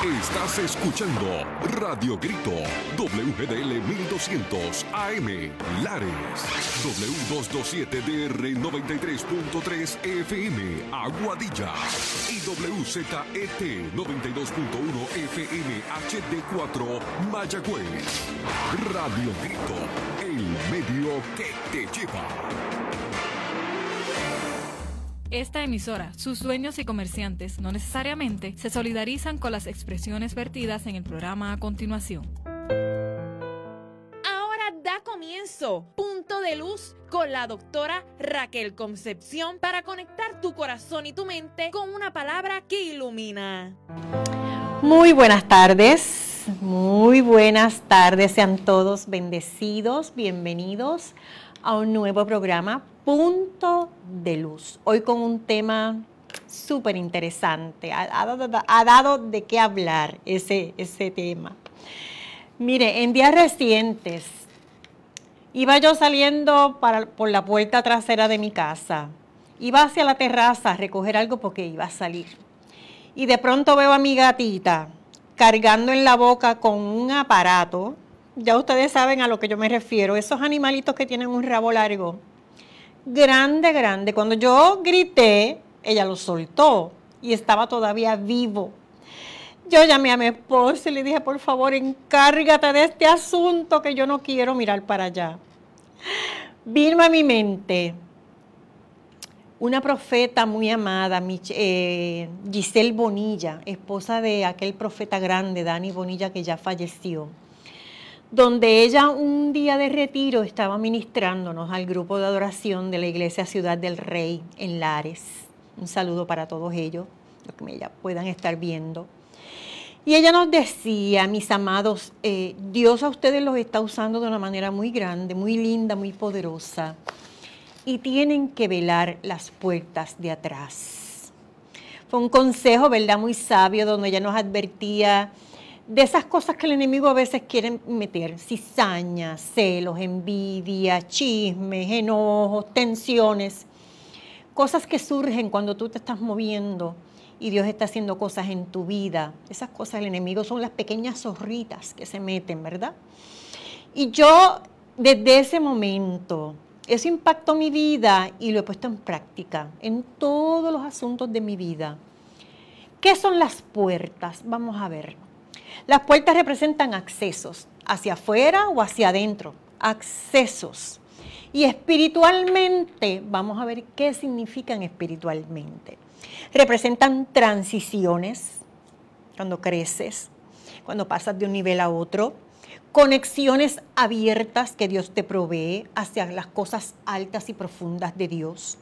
Estás escuchando Radio Grito, WGDL 1200 AM, Lares, W227DR 93.3 FM, Aguadilla, y WZET 92.1 FM HD4, Mayagüez. Radio Grito, el medio que te lleva. Esta emisora, sus dueños y comerciantes no necesariamente se solidarizan con las expresiones vertidas en el programa a continuación. Ahora da comienzo Punto de Luz con la doctora Raquel Concepción para conectar tu corazón y tu mente con una palabra que ilumina. Muy buenas tardes, sean todos bendecidos, bienvenidos a un nuevo programa Punto de Luz. Hoy con un tema súper interesante, ha dado de qué hablar ese tema. Mire, en días recientes iba yo saliendo por la puerta trasera de mi casa, iba hacia la terraza a recoger algo porque iba a salir. Y de pronto veo a mi gatita cargando en la boca con un aparato. Ya ustedes saben a lo que yo me refiero, esos animalitos que tienen un rabo largo. Grande. Cuando yo grité, ella lo soltó y estaba todavía vivo. Yo llamé a mi esposo y le dije, por favor, encárgate de este asunto que yo no quiero mirar para allá. Vino a mi mente una profeta muy amada, Giselle Bonilla, esposa de aquel profeta grande, Dani Bonilla, que ya falleció, donde ella un día de retiro estaba ministrándonos al grupo de adoración de la iglesia Ciudad del Rey en Lares. Un saludo para todos ellos, los que me puedan estar viendo. Y ella nos decía, mis amados, Dios a ustedes los está usando de una manera muy grande, muy linda, muy poderosa. Y tienen que velar las puertas de atrás. Fue un consejo, ¿verdad?, muy sabio, donde ella nos advertía de esas cosas que el enemigo a veces quiere meter, cizañas, celos, envidia, chismes, enojos, tensiones, cosas que surgen cuando tú te estás moviendo y Dios está haciendo cosas en tu vida. Esas cosas del enemigo son las pequeñas zorritas que se meten, ¿verdad? Y yo, desde ese momento, eso impactó mi vida y lo he puesto en práctica en todos los asuntos de mi vida. ¿Qué son las puertas? Vamos a ver. Las puertas representan accesos, hacia afuera o hacia adentro, accesos. Y espiritualmente, vamos a ver qué significan espiritualmente. Representan transiciones, cuando creces, cuando pasas de un nivel a otro, conexiones abiertas que Dios te provee hacia las cosas altas y profundas de Dios.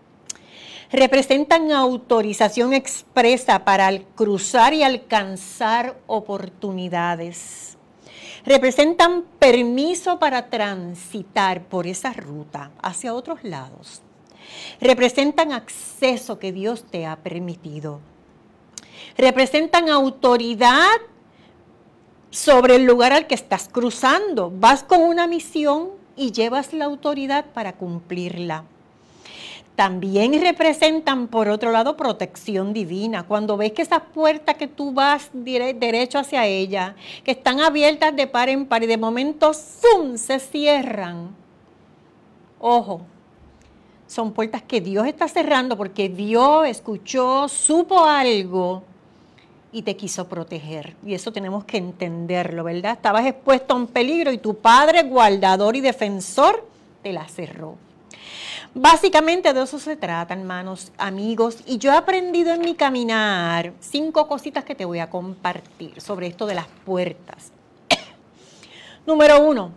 Representan autorización expresa para cruzar y alcanzar oportunidades. Representan permiso para transitar por esa ruta hacia otros lados. Representan acceso que Dios te ha permitido. Representan autoridad sobre el lugar al que estás cruzando. Vas con una misión y llevas la autoridad para cumplirla. También representan, por otro lado, protección divina. Cuando ves que esas puertas que tú vas derecho hacia ellas, que están abiertas de par en par y de momento ¡zum!, se cierran. Ojo, son puertas que Dios está cerrando porque Dios escuchó, supo algo y te quiso proteger. Y eso tenemos que entenderlo, ¿verdad? Estabas expuesto a un peligro y tu Padre, guardador y defensor, te la cerró. Básicamente de eso se trata, hermanos, amigos, y yo he aprendido en mi caminar 5 cositas que te voy a compartir sobre esto de las puertas. Número 1,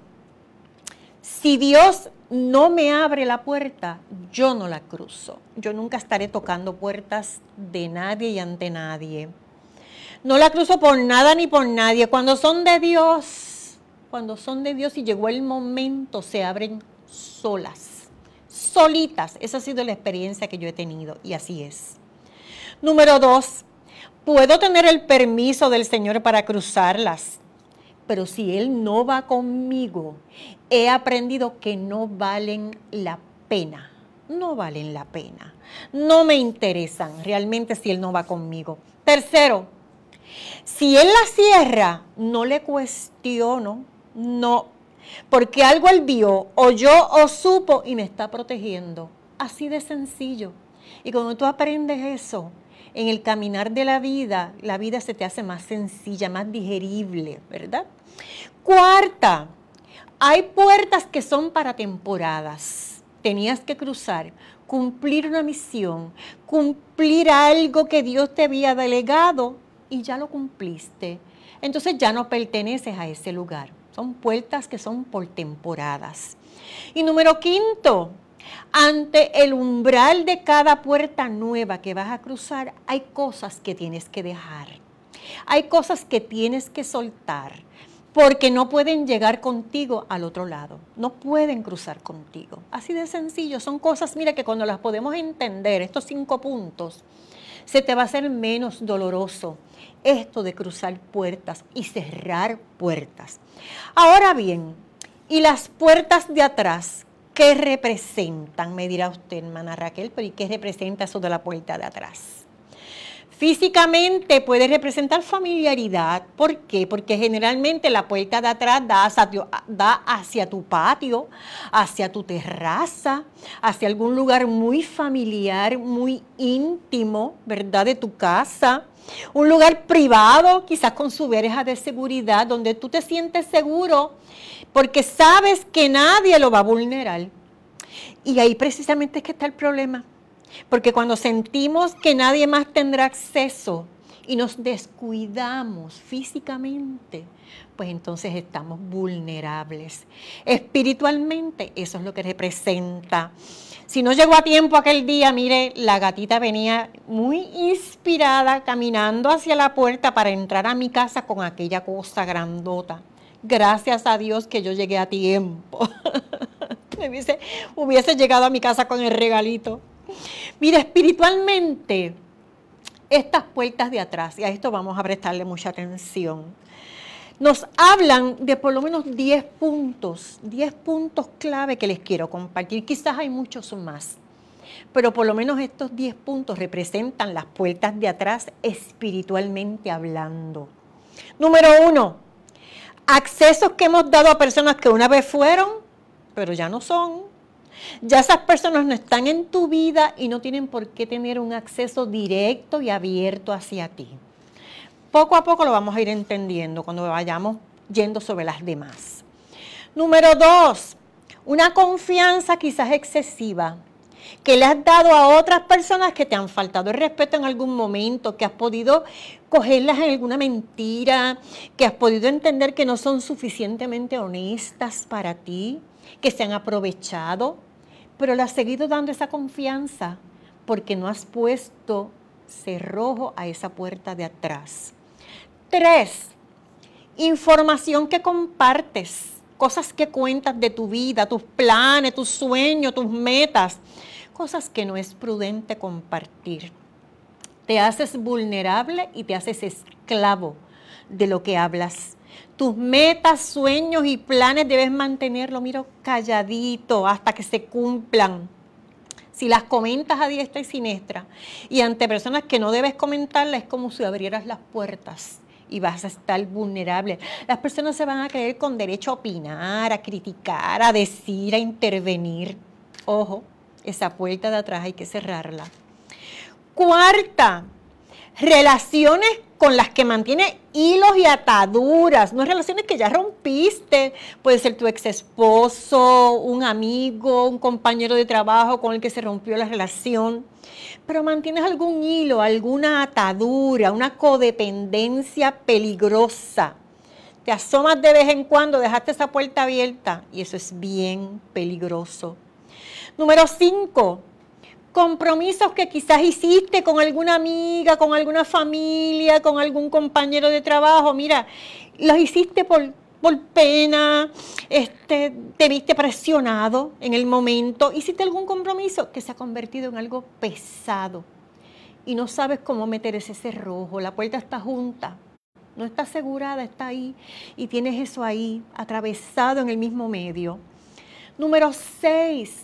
si Dios no me abre la puerta, yo no la cruzo. Yo nunca estaré tocando puertas de nadie y ante nadie. No la cruzo por nada ni por nadie. Cuando son de Dios y llegó el momento, se abren solas. Solitas, esa ha sido la experiencia que yo he tenido y así es. Número 2, puedo tener el permiso del Señor para cruzarlas, pero si Él no va conmigo, he aprendido que no valen la pena, no me interesan realmente si Él no va conmigo. Tercero, Si Él la cierra, no le cuestiono, no, porque algo Él vio, oyó o supo y me está protegiendo. Así de sencillo. Y cuando tú aprendes eso, en el caminar de la vida se te hace más sencilla, más digerible, ¿verdad? Cuarta, hay puertas que son para temporadas. Tenías que cruzar, cumplir una misión, cumplir algo que Dios te había delegado y ya lo cumpliste. Entonces ya no perteneces a ese lugar. Son puertas que son por temporadas. Y número 5, ante el umbral de cada puerta nueva que vas a cruzar, hay cosas que tienes que dejar. Hay cosas que tienes que soltar, porque no pueden llegar contigo al otro lado. No pueden cruzar contigo. Así de sencillo. Son cosas, mira, que cuando las podemos entender, estos 5 puntos, se te va a hacer menos doloroso esto de cruzar puertas y cerrar puertas. Ahora bien, ¿y las puertas de atrás qué representan? Me dirá usted, hermana Raquel, pero ¿y qué representa eso de la puerta de atrás? Físicamente puede representar familiaridad. ¿Por qué? Porque generalmente la puerta de atrás da hacia tu patio, hacia tu terraza, hacia algún lugar muy familiar, muy íntimo, ¿verdad? De tu casa. Un lugar privado, quizás con su verja de seguridad, donde tú te sientes seguro porque sabes que nadie lo va a vulnerar. Y ahí precisamente es que está el problema. Porque cuando sentimos que nadie más tendrá acceso y nos descuidamos físicamente, pues entonces estamos vulnerables. Espiritualmente, eso es lo que representa. Si no llegó a tiempo aquel día, mire, la gatita venía muy inspirada caminando hacia la puerta para entrar a mi casa con aquella cosa grandota. Gracias a Dios que yo llegué a tiempo. hubiese llegado a mi casa con el regalito. Mira, espiritualmente, estas puertas de atrás, y a esto vamos a prestarle mucha atención, nos hablan de por lo menos 10 puntos clave que les quiero compartir. Quizás hay muchos más, pero por lo menos estos 10 puntos representan las puertas de atrás espiritualmente hablando. Número 1, accesos que hemos dado a personas que una vez fueron, pero ya no son. Ya esas personas no están en tu vida y no tienen por qué tener un acceso directo y abierto hacia ti. Poco a poco lo vamos a ir entendiendo cuando vayamos yendo sobre las demás. Número 2, una confianza quizás excesiva que le has dado a otras personas que te han faltado el respeto en algún momento, que has podido cogerlas en alguna mentira, que has podido entender que no son suficientemente honestas para ti, que se han aprovechado, pero le has seguido dando esa confianza porque no has puesto cerrojo a esa puerta de atrás. 3, información que compartes, cosas que cuentas de tu vida, tus planes, tus sueños, tus metas, cosas que no es prudente compartir. Te haces vulnerable y te haces esclavo de lo que hablas. Tus metas, sueños y planes debes mantenerlo, mira, calladito hasta que se cumplan. Si las comentas a diestra y siniestra y ante personas que no debes comentarlas, es como si abrieras las puertas y vas a estar vulnerable. Las personas se van a creer con derecho a opinar, a criticar, a decir, a intervenir. Ojo, esa puerta de atrás hay que cerrarla. 4, relaciones con las que mantienes hilos y ataduras, no relaciones que ya rompiste, puede ser tu ex esposo, un amigo, un compañero de trabajo con el que se rompió la relación, pero mantienes algún hilo, alguna atadura, una codependencia peligrosa. Te asomas de vez en cuando, dejaste esa puerta abierta y eso es bien peligroso. Número 5, compromisos que quizás hiciste con alguna amiga, con alguna familia, con algún compañero de trabajo. Mira, los hiciste por pena, te viste presionado en el momento. Hiciste algún compromiso que se ha convertido en algo pesado y no sabes cómo meter ese cerrojo. La puerta está junta, no está asegurada, está ahí y tienes eso ahí atravesado en el mismo medio. Número 6,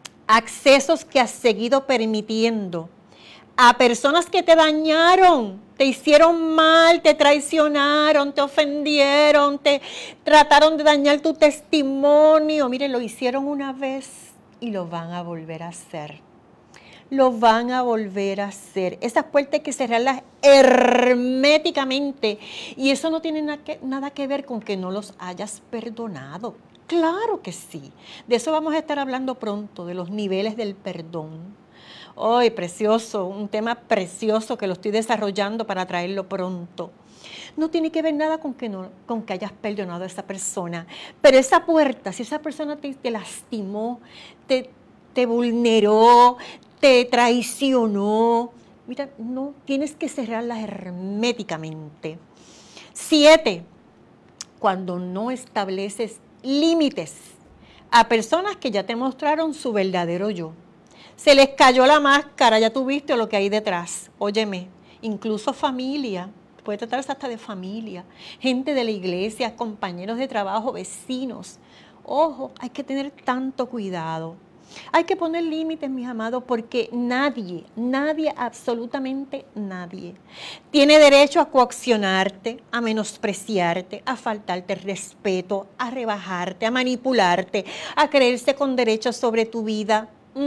accesos que has seguido permitiendo a personas que te dañaron Te hicieron mal, te traicionaron, te ofendieron, te trataron de dañar tu testimonio. Mire, lo hicieron una vez y lo van a volver a hacer. Lo van a volver a hacer. Esas puertas hay que cerrarlas herméticamente. Y eso no tiene nada que ver con que no los hayas perdonado. Claro que sí. De eso vamos a estar hablando pronto, de los niveles del perdón. ¡Ay, precioso! Un tema precioso que lo estoy desarrollando para traerlo pronto. No tiene que ver nada con que hayas perdonado a esa persona. Pero esa puerta, si esa persona te lastimó, te vulneró, te traicionó, mira, no, tienes que cerrarla herméticamente. 7, cuando no estableces límites a personas que ya te mostraron su verdadero yo. Se les cayó la máscara, ya tú viste lo que hay detrás. Óyeme, incluso familia, puede tratarse hasta de familia, gente de la iglesia, compañeros de trabajo, vecinos. Ojo, hay que tener tanto cuidado. Hay que poner límites, mis amados, porque nadie, absolutamente nadie, tiene derecho a coaccionarte, a menospreciarte, a faltarte respeto, a rebajarte, a manipularte, a creerse con derecho sobre tu vida.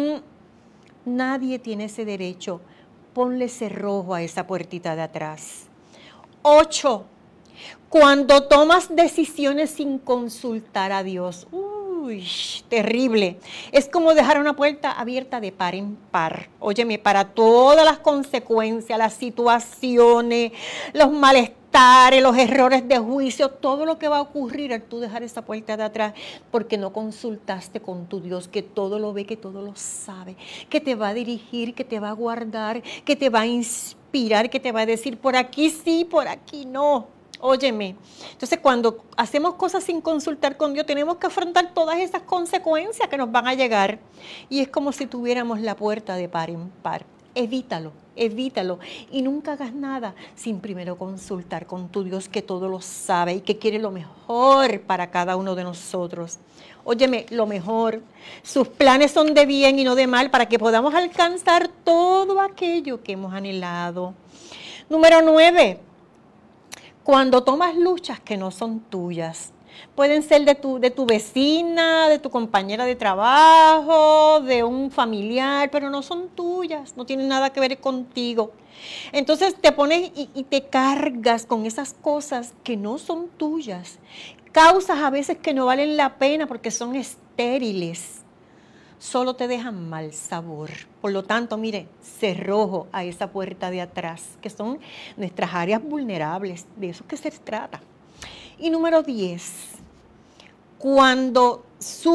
Nadie tiene ese derecho. Ponle cerrojo a esa puertita de atrás. 8. Cuando tomas decisiones sin consultar a Dios. Uy, terrible. Es como dejar una puerta abierta de par en par. Óyeme, para todas las consecuencias, las situaciones, los malestares, los errores de juicio, todo lo que va a ocurrir al tú dejar esa puerta de atrás, porque no consultaste con tu Dios, que todo lo ve, que todo lo sabe, que te va a dirigir, que te va a guardar, que te va a inspirar, que te va a decir por aquí sí, por aquí no. Óyeme, entonces cuando hacemos cosas sin consultar con Dios, tenemos que afrontar todas esas consecuencias que nos van a llegar. Y es como si tuviéramos la puerta de par en par. Evítalo. Y nunca hagas nada sin primero consultar con tu Dios, que todo lo sabe y que quiere lo mejor para cada uno de nosotros. Óyeme, lo mejor. Sus planes son de bien y no de mal, para que podamos alcanzar todo aquello que hemos anhelado. Número 9. Cuando tomas luchas que no son tuyas, pueden ser de tu vecina, de tu compañera de trabajo, de un familiar, pero no son tuyas, no tienen nada que ver contigo. Entonces te pones y te cargas con esas cosas que no son tuyas, causas a veces que no valen la pena porque son estériles. Solo te dejan mal sabor. Por lo tanto, mire, cerrojo a esa puerta de atrás, que son nuestras áreas vulnerables, de eso que se trata. Y número 10, cuando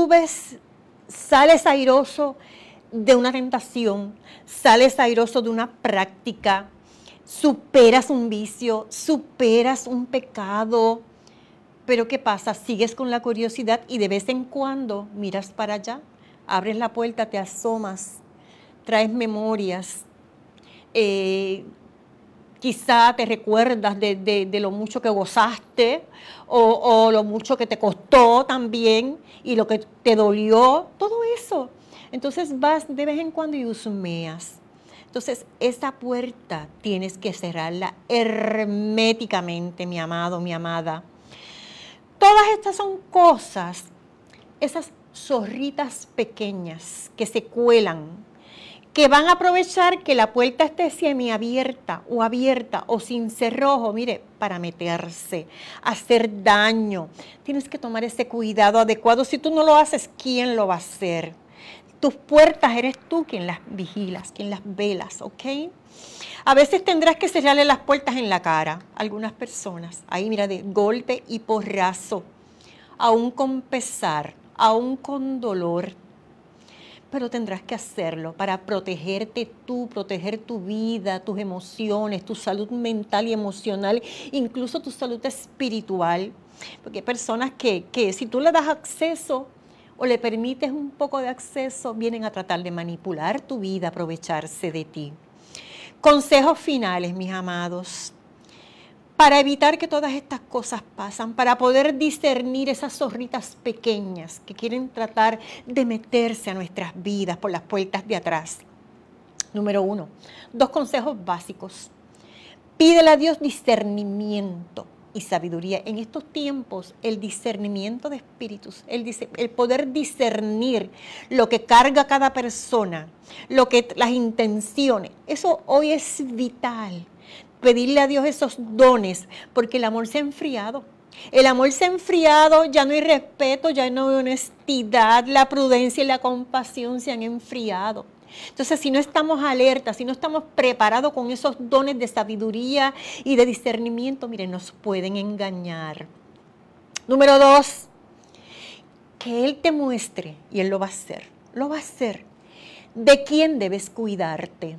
sales airoso de una tentación, sales airoso de una práctica, superas un vicio, superas un pecado, pero ¿qué pasa? Sigues con la curiosidad y de vez en cuando miras para allá. Abres la puerta, te asomas, traes memorias, quizá te recuerdas de lo mucho que gozaste o lo mucho que te costó también y lo que te dolió, todo eso. Entonces vas de vez en cuando y husmeas. Entonces esa puerta tienes que cerrarla herméticamente, mi amado, mi amada. Todas estas son cosas, esas zorritas pequeñas que se cuelan, que van a aprovechar que la puerta esté semiabierta o sin cerrojo, mire, para meterse, hacer daño. Tienes que tomar ese cuidado adecuado. Si tú no lo haces, ¿quién lo va a hacer? Tus puertas eres tú quien las vigilas, quien las velas, ¿ok? A veces tendrás que cerrarle las puertas en la cara a algunas personas. Ahí, mira, de golpe y porrazo, aún con pesar, aún con dolor, pero tendrás que hacerlo para protegerte tú, proteger tu vida, tus emociones, tu salud mental y emocional, incluso tu salud espiritual, porque hay personas que si tú le das acceso o le permites un poco de acceso, vienen a tratar de manipular tu vida, aprovecharse de ti. Consejos finales, mis amados. Para evitar que todas estas cosas pasen, para poder discernir esas zorritas pequeñas que quieren tratar de meterse a nuestras vidas por las puertas de atrás. Número 1, 2 consejos básicos. Pídele a Dios discernimiento y sabiduría. En estos tiempos, el discernimiento de espíritus, el poder discernir lo que carga cada persona, las intenciones, eso hoy es vital. Pedirle a Dios esos dones, porque el amor se ha enfriado. El amor se ha enfriado, ya no hay respeto, ya no hay honestidad, la prudencia y la compasión se han enfriado. Entonces, si no estamos alertas, si no estamos preparados con esos dones de sabiduría y de discernimiento, miren, nos pueden engañar. Número 2, que Él te muestre, y Él lo va a hacer, de quién debes cuidarte.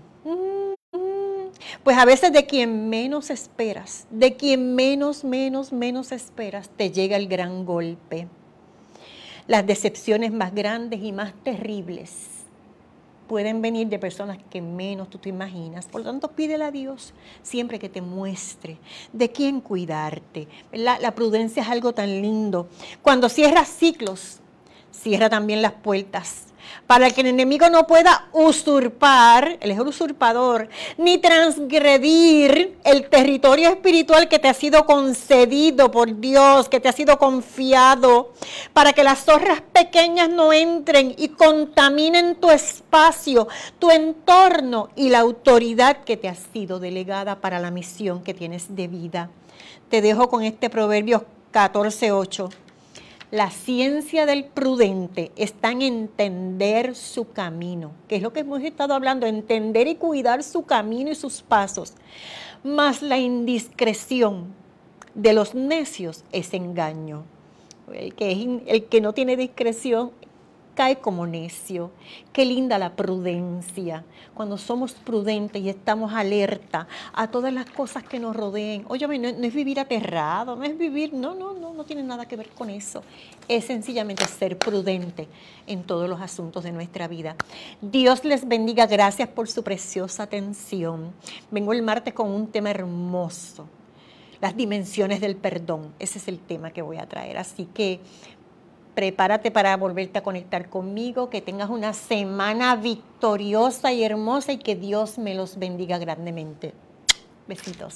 Pues a veces de quien menos esperas, de quien menos esperas, te llega el gran golpe. Las decepciones más grandes y más terribles pueden venir de personas que menos tú te imaginas. Por lo tanto, pídele a Dios siempre que te muestre de quién cuidarte. La prudencia es algo tan lindo. Cuando cierras ciclos, cierra también las puertas, para que el enemigo no pueda usurpar, él es el usurpador, ni transgredir el territorio espiritual que te ha sido concedido por Dios, que te ha sido confiado, para que las zorras pequeñas no entren y contaminen tu espacio, tu entorno y la autoridad que te ha sido delegada para la misión que tienes de vida. Te dejo con este Proverbios 14:8. La ciencia del prudente está en entender su camino, que es lo que hemos estado hablando, entender y cuidar su camino y sus pasos. Mas la indiscreción de los necios es engaño. El que no tiene discreción cae como necio. Qué linda la prudencia. Cuando somos prudentes y estamos alerta a todas las cosas que nos rodeen. Óyeme, no es vivir aterrado, no es vivir, no tiene nada que ver con eso. Es sencillamente ser prudente en todos los asuntos de nuestra vida. Dios les bendiga, gracias por su preciosa atención. Vengo el martes con un tema hermoso, las dimensiones del perdón. Ese es el tema que voy a traer, así que prepárate para volverte a conectar conmigo, que tengas una semana victoriosa y hermosa y que Dios me los bendiga grandemente. Besitos.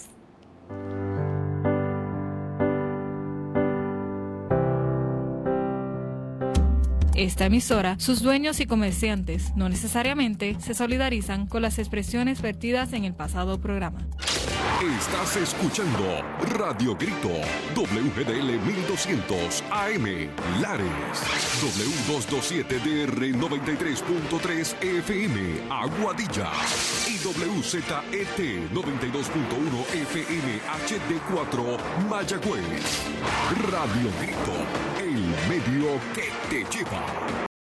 Esta emisora, sus dueños y comerciantes no necesariamente se solidarizan con las expresiones vertidas en el pasado programa. Estás escuchando Radio Grito, WGDL 1200 AM, Lares, W227DR 93.3 FM, Aguadilla, y WZET 92.1 FM HD4, Mayagüez. Radio Grito, el medio que te lleva.